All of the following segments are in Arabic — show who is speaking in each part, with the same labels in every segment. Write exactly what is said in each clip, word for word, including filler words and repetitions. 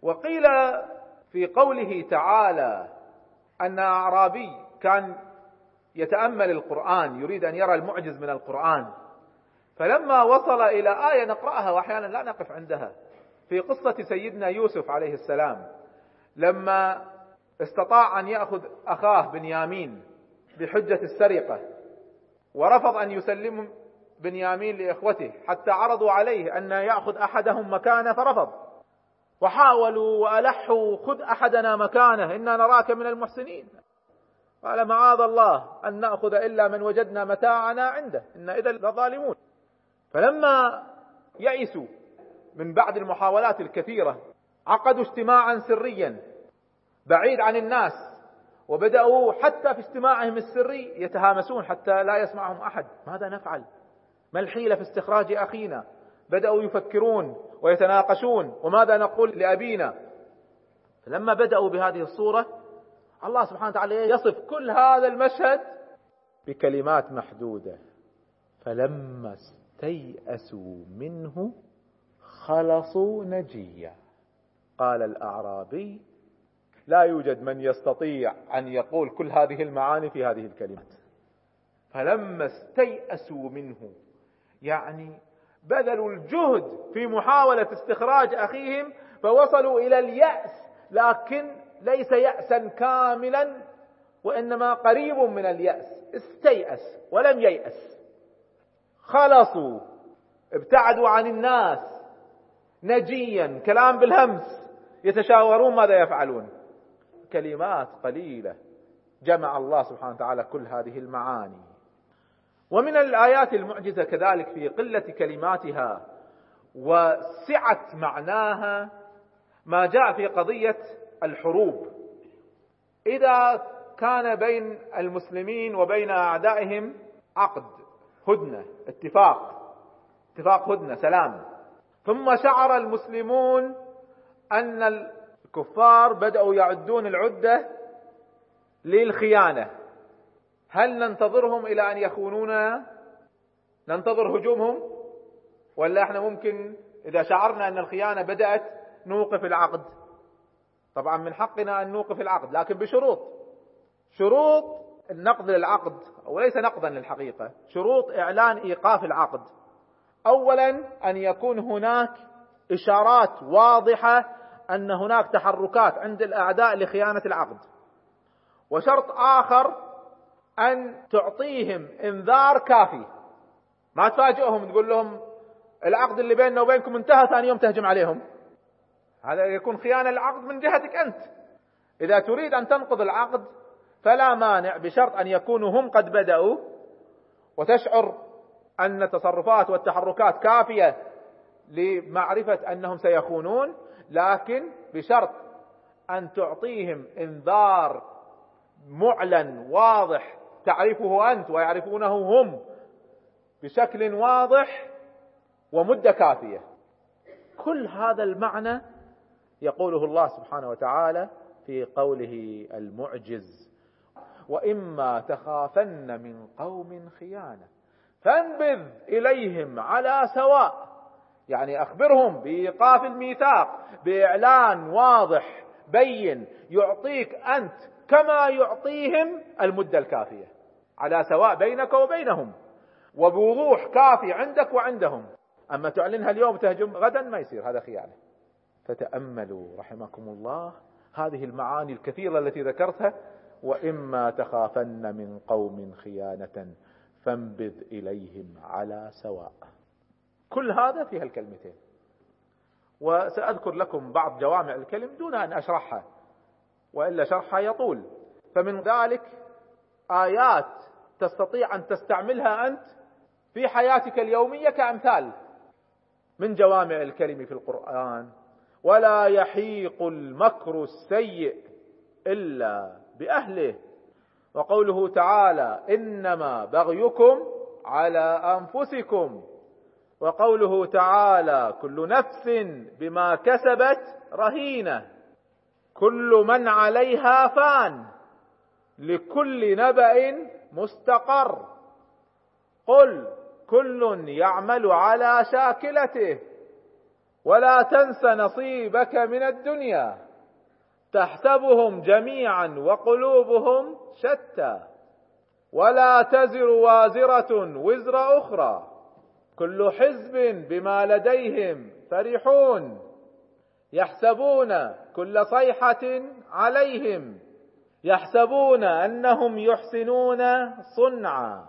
Speaker 1: وقيل في قوله تعالى أن أعرابي كان يتأمل القرآن يريد أن يرى المعجز من القرآن، فلما وصل إلى آية نقرأها وأحيانا لا نقف عندها في قصة سيدنا يوسف عليه السلام، لما استطاع أن يأخذ أخاه بنيامين بحجة السرقة ورفض أن يسلم بنيامين لإخوته حتى عرضوا عليه أن يأخذ أحدهم مكانه فرفض، وحاولوا وألحوا خذ أحدنا مكانه إنا نراك من المحسنين، قال معاذ الله أن نأخذ إلا من وجدنا متاعنا عنده إنا إذا لظالمون. فلما يئسوا من بعد المحاولات الكثيرة عقدوا اجتماعا سريا بعيد عن الناس، وبدأوا حتى في اجتماعهم السري يتهامسون حتى لا يسمعهم أحد، ماذا نفعل؟ ما الحيلة في استخراج أخينا؟ بدأوا يفكرون ويتناقشون وماذا نقول لأبينا. فلما بدأوا بهذه الصورة الله سبحانه وتعالى يصف كل هذا المشهد بكلمات محدودة: فلما استيئسوا منه خلصوا نجيا. قال الأعرابي: لا يوجد من يستطيع أن يقول كل هذه المعاني في هذه الكلمات. فلما استيئسوا منه يعني بذلوا الجهد في محاولة استخراج أخيهم فوصلوا إلى اليأس، لكن ليس يأسا كاملا وإنما قريب من اليأس، استيأس ولم ييأس. خلصوا، ابتعدوا عن الناس نجيا، كلام بالهمس، يتشاورون ماذا يفعلون. كلمات قليلة جمع الله سبحانه وتعالى كل هذه المعاني. ومن الآيات المعجزة كذلك في قلة كلماتها وسعة معناها ما جاء في قضية الحروب. إذا كان بين المسلمين وبين أعدائهم عقد هدنة، اتفاق اتفاق هدنة سلام، ثم شعر المسلمون أن الكفار بدأوا يعدون العدة للخيانة، هل ننتظرهم إلى أن يخونونا؟ ننتظر هجومهم؟ ولا احنا ممكن إذا شعرنا أن الخيانة بدأت نوقف العقد؟ طبعا من حقنا أن نوقف العقد، لكن بشروط. شروط النقض للعقد، وليس نقضا للحقيقة، شروط إعلان إيقاف العقد. أولا أن يكون هناك إشارات واضحة أن هناك تحركات عند الأعداء لخيانة العقد. وشرط آخر أن تعطيهم إنذار كافي، ما تفاجئهم تقول لهم العقد اللي بيننا وبينكم انتهى ثاني يوم تهجم عليهم، هذا يكون خيانة العقد من جهتك أنت. إذا تريد أن تنقض العقد فلا مانع، بشرط أن يكونوا هم قد بدأوا وتشعر أن التصرفات والتحركات كافية لمعرفة أنهم سيخونون، لكن بشرط أن تعطيهم إنذار معلن واضح تعرفه أنت ويعرفونه هم بشكل واضح ومدة كافية. كل هذا المعنى يقوله الله سبحانه وتعالى في قوله المعجز: وإما تخافن من قوم خيانة فانبذ إليهم على سواء. يعني أخبرهم بإيقاف الميثاق بإعلان واضح بين يعطيك أنت كما يعطيهم المدة الكافية، على سواء بينك وبينهم وبوضوح كافي عندك وعندهم. أما تعلنها اليوم تهجم غدا ما يصير، هذا خيانة. فتأملوا رحمكم الله هذه المعاني الكثيرة التي ذكرتها: وإما تخافن من قوم خيانة فانبذ إليهم على سواء. كل هذا في هالكلمتين. وسأذكر لكم بعض جوامع الكلم دون أن أشرحها، وإلا شرحها يطول. فمن ذلك آيات تستطيع أن تستعملها أنت في حياتك اليومية كأمثال من جوامع الكلم في القرآن: ولا يحيق المكر السيء إلا بأهله. وقوله تعالى: إنما بغيكم على أنفسكم. وقوله تعالى: كل نفس بما كسبت رهينة. كل من عليها فان لكل نبأ مستقر. قل كل يعمل على شاكلته ولا تنس نصيبك من الدنيا تحسبهم جميعا وقلوبهم شتى ولا تزر وازرة وزر أخرى كل حزب بما لديهم فرحون يحسبون كل صيحة عليهم يحسبون أنهم يحسنون صنعا.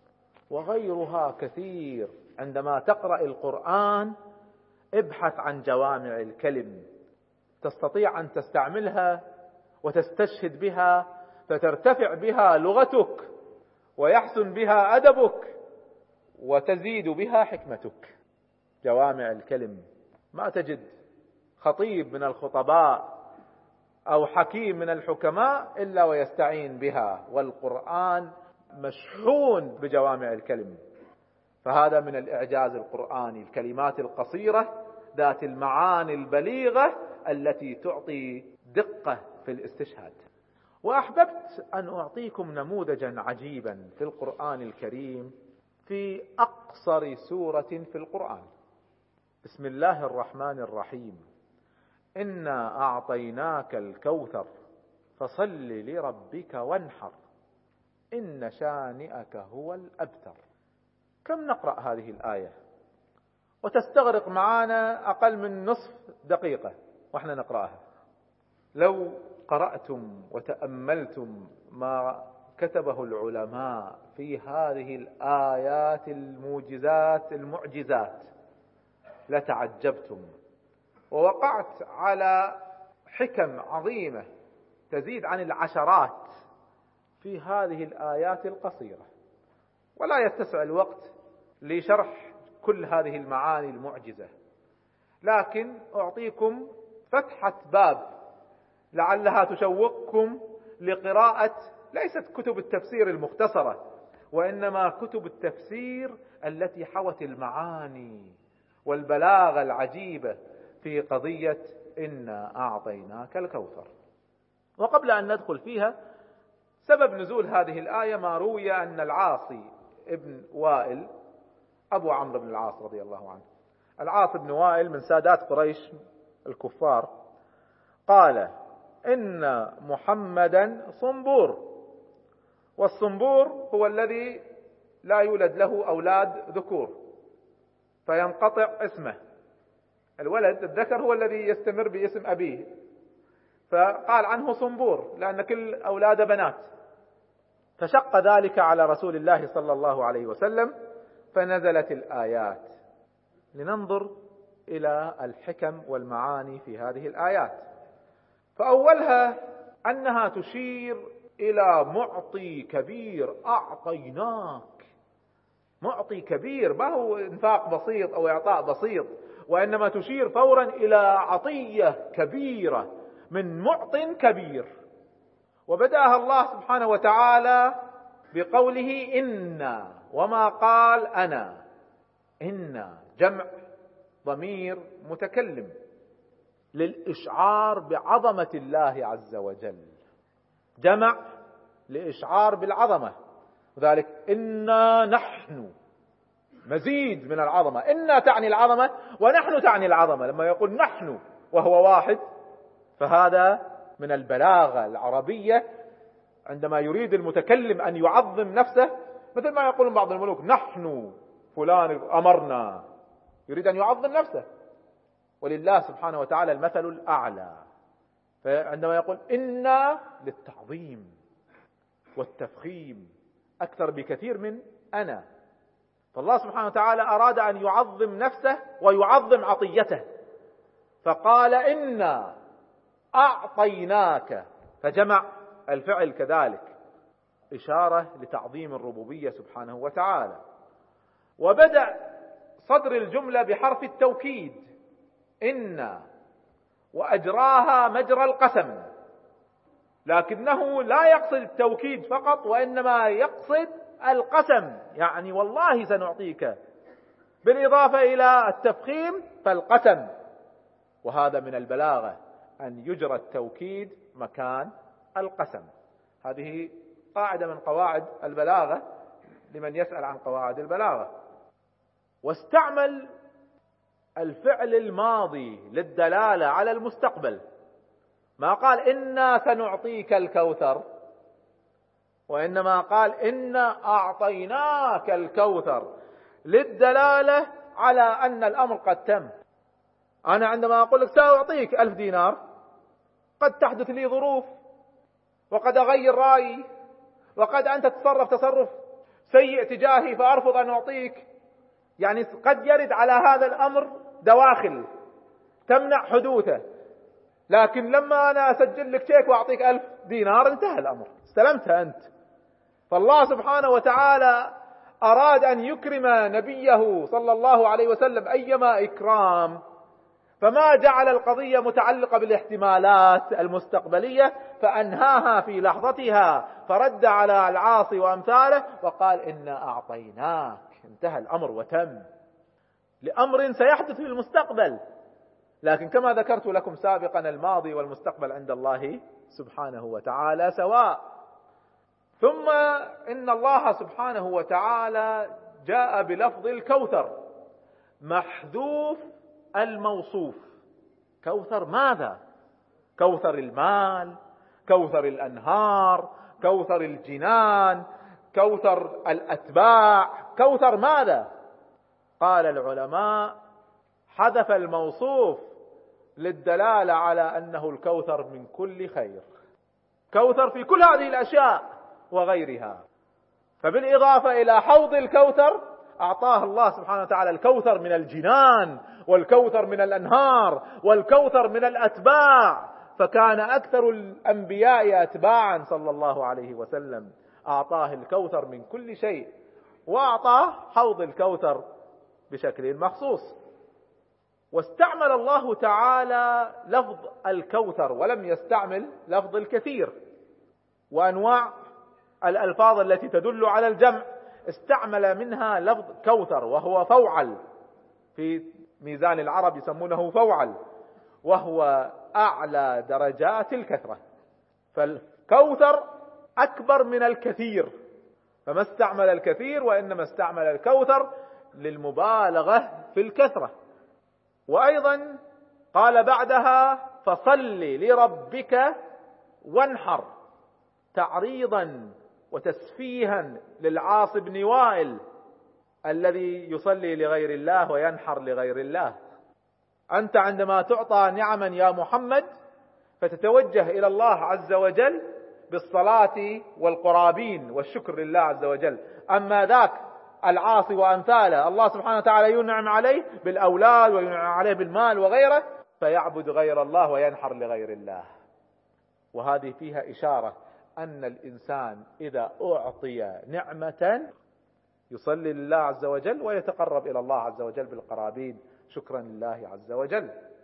Speaker 1: وغيرها كثير. عندما تقرأ القرآن ابحث عن جوامع الكلم تستطيع أن تستعملها وتستشهد بها فترتفع بها لغتك ويحسن بها أدبك وتزيد بها حكمتك. جوامع الكلم ما تجد خطيب من الخطباء أو حكيم من الحكماء إلا ويستعين بها، والقرآن مشحون بجوامع الكلم. فهذا من الإعجاز القرآني، الكلمات القصيرة ذات المعاني البليغة التي تعطي دقة في الاستشهاد. وأحببت أن أعطيكم نموذجا عجيبا في القرآن الكريم في أقصر سورة في القرآن. بسم الله الرحمن الرحيم. إنا أعطيناك الكوثر فصل لربك وانحر إن شانئك هو الأبتر. كم نقرأ هذه الآية وتستغرق معنا أقل من نصف دقيقة وإحنا نقرأها. لو قرأتم وتأملتم ما كتبه العلماء في هذه الآيات الموجزات المعجزات لتعجبتم، ووقعت على حكم عظيمة تزيد عن العشرات في هذه الآيات القصيرة، ولا يتسع الوقت لشرح كل هذه المعاني المعجزة، لكن أعطيكم فتحة باب لعلها تشوقكم لقراءة ليست كتب التفسير المختصرة، وإنما كتب التفسير التي حوت المعاني والبلاغة العجيبة في قضية إنا أعطيناك الكوثر. وقبل أن ندخل فيها، سبب نزول هذه الآية ما روي أن العاصي ابن وائل أبو عمرو بن العاص رضي الله عنه، العاص بن وائل من سادات قريش الكفار، قال إن محمدا صنبور، والصنبور هو الذي لا يولد له أولاد ذكور فينقطع اسمه، الولد الذكر هو الذي يستمر باسم أبيه، فقال عنه صنبور لأن كل أولاد بنات. فشق ذلك على رسول الله صلى الله عليه وسلم فنزلت الآيات. لننظر إلى الحكم والمعاني في هذه الآيات. فأولها أنها تشير إلى معطي كبير، أعطيناك، معطي كبير، ما هو انفاق بسيط أو إعطاء بسيط، وإنما تشير فورا إلى عطية كبيرة من معط كبير. وبدأها الله سبحانه وتعالى بقوله إنا، وما قال أنا. إنا جمع ضمير متكلم للإشعار بعظمة الله عز وجل، جمع لإشعار بالعظمة، وذلك إنا نحن مزيد من العظمة. إنا تعني العظمة ونحن تعني العظمة. لما يقول نحن وهو واحد فهذا من البلاغة العربية عندما يريد المتكلم أن يعظم نفسه، مثل ما يقول بعض الملوك نحن فلان أمرنا، يريد أن يعظم نفسه. ولله سبحانه وتعالى المثل الأعلى، فعندما يقول إنا للتعظيم والتفخيم أكثر بكثير من أنا. فالله سبحانه وتعالى أراد أن يعظم نفسه ويعظم عطيته، فقال إنا أعطيناك، فجمع الفعل كذلك إشارة لتعظيم الربوبية سبحانه وتعالى. وبدأ صدر الجملة بحرف التوكيد إنا، وأجراها مجرى القسم، لكنه لا يقصد التوكيد فقط وإنما يقصد القسم، يعني والله سنعطيك، بالإضافة إلى التفخيم فالقسم. وهذا من البلاغة أن يجرى التوكيد مكان القسم. هذه قاعدة من قواعد البلاغة لمن يسأل عن قواعد البلاغة. واستعمل الفعل الماضي للدلالة على المستقبل، ما قال إنا سنعطيك الكوثر، وإنما قال إنا أعطيناك الكوثر للدلالة على أن الأمر قد تم. أنا عندما أقول لك سأعطيك ألف دينار قد تحدث لي ظروف، وقد أغير رأيي، وقد أنت تتصرف تصرف سيء تجاهي فأرفض أن أعطيك. يعني قد يرد على هذا الأمر دواخل تمنع حدوثه، لكن لما أنا أسجل لك شيك وأعطيك ألف دينار انتهى الأمر، استلمتها أنت. فالله سبحانه وتعالى أراد أن يكرم نبيه صلى الله عليه وسلم أيما إكرام، فما جعل القضية متعلقة بالاحتمالات المستقبلية، فأنهاها في لحظتها، فرد على العاصي وأمثاله وقال إنا أعطيناك، انتهى الأمر وتم، لأمر سيحدث في المستقبل. لكن كما ذكرت لكم سابقا الماضي والمستقبل عند الله سبحانه وتعالى سواء. ثم إن الله سبحانه وتعالى جاء بلفظ الكوثر محذوف الموصوف. كوثر ماذا؟ كوثر المال، كوثر الأنهار، كوثر الجنان، كوثر الأتباع، كوثر ماذا؟ قال العلماء حذف الموصوف للدلالة على أنه الكوثر من كل خير، كوثر في كل هذه الأشياء وغيرها. فبالإضافة إلى حوض الكوثر أعطاه الله سبحانه وتعالى الكوثر من الجنان، والكوثر من الأنهار، والكوثر من الأتباع، فكان أكثر الأنبياء أتباعا صلى الله عليه وسلم. أعطاه الكوثر من كل شيء، وأعطاه حوض الكوثر بشكل مخصوص. واستعمل الله تعالى لفظ الكوثر ولم يستعمل لفظ الكثير. وأنواع الألفاظ التي تدل على الجمع استعمل منها لفظ كوثر، وهو فوعل، في ميزان العرب يسمونه فوعل، وهو أعلى درجات الكثرة. فالكوثر أكبر من الكثير، فما استعمل الكثير وإنما استعمل الكوثر للمبالغة في الكثرة. وأيضا قال بعدها فصل لربك وانحر، تعريضا وتسفيها للعاص بن وائل الذي يصلي لغير الله وينحر لغير الله. أنت عندما تعطى نعما يا محمد فتتوجه إلى الله عز وجل بالصلاة والقرابين والشكر لله عز وجل. أما ذاك العاصي وأمثاله الله سبحانه وتعالى ينعم عليه بالأولاد وينعم عليه بالمال وغيره، فيعبد غير الله وينحر لغير الله. وهذه فيها إشارة أن الإنسان إذا أعطي نعمة يصلي لله عز وجل ويتقرب إلى الله عز وجل بالقرابين شكرا لله عز وجل.